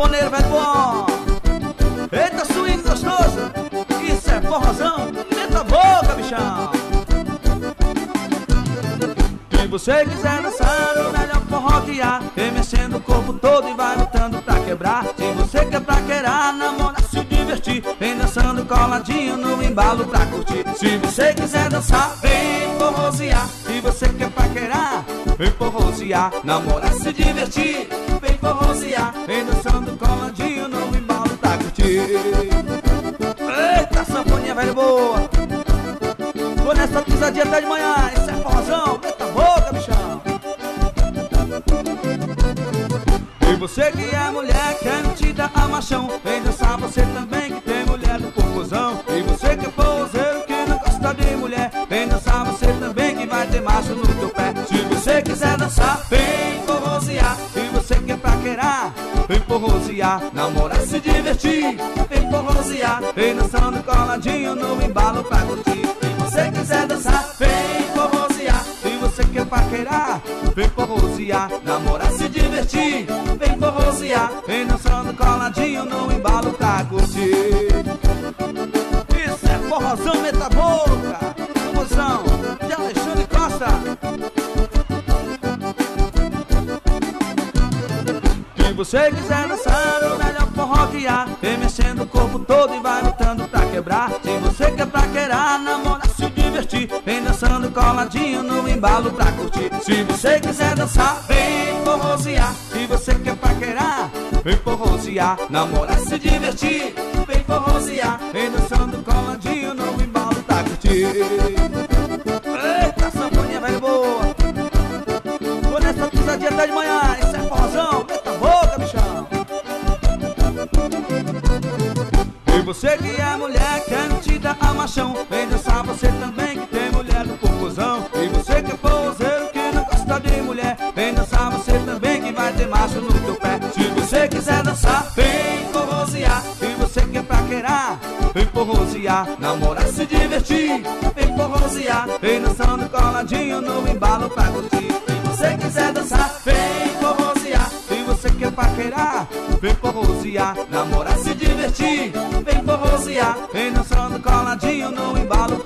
sanfoneiro velho bom. Eita, swing gostoso. Isso é forrozão. Dentro da boca, bichão. Se você quiser dançar o melhor forró que há, remexendo o corpo todo e vai lutando pra quebrar. Se você quer paquerar, namorar, se divertir, vem dançando coladinho no embalo pra curtir. Se você quiser dançar, vem forrosear. Se você quer paquerar, vem forrosear, namorar, se divertir, vem forrosear, vem dançando coladinho no embalo pra curtir. Eita, sanfoninha velho boa. Tô nessa pisadinha até de manhã. Isso é forrozão, eita boca, bichão. E você que é mulher, quer metida a machão, vem dançar você também que tem mulher do popozão. E você que é forrozeiro, que não gosta de mulher, vem dançar você também que vai ter macho no teu pé. Se você quiser dançar, vem forrosear. Se você quer paquerar, vem forrosear, namorar, se divertir, vem forrosear, vem dançando coladinho no embalo pra curtir. Se você quiser dançar, vem forrosear. Se você quer paquerar, vem forrosear, namorar, se divertir, vem forrosear, vem dançando coladinho no embalo pra curtir. Isso é forrozão, meta boca. Promoção de Alexandre Costa. Se você quiser dançar o melhor forró que há, remexendo o corpo todo e vai lutando pra quebrar. Se você quer paquerar, namorar, se divertir, vem dançando coladinho no embalo pra curtir. Se você quiser dançar, vem forrosear. Se você quer paquerar, vem forrosear, namorar, se divertir, vem forrosear, vem dançando coladinho no embalo pra curtir. Eita, sanfoninha velho boa. Tô nessa pisadinha até de manhã. Isso é forrozão, eita boca, bichão. E você que é mulher, quer metida a machão, vem dançar você também que tem mulher do popozão. E você que é forrozeiro, que não gosta de mulher, vem dançar você também que vai ter macho no teu pé. Se você quiser dançar, vem forrosear. Se você quer paquerar, vem forrosear, namorar, se divertir, vem forrosear, vem dançando coladinho no embalo pra curtir. Se você quiser dançar, vem forrosear. Se você quer paquerar, vem forrosear, namorar, se divertir, vem forrosear, vem dançando coladinho no embalo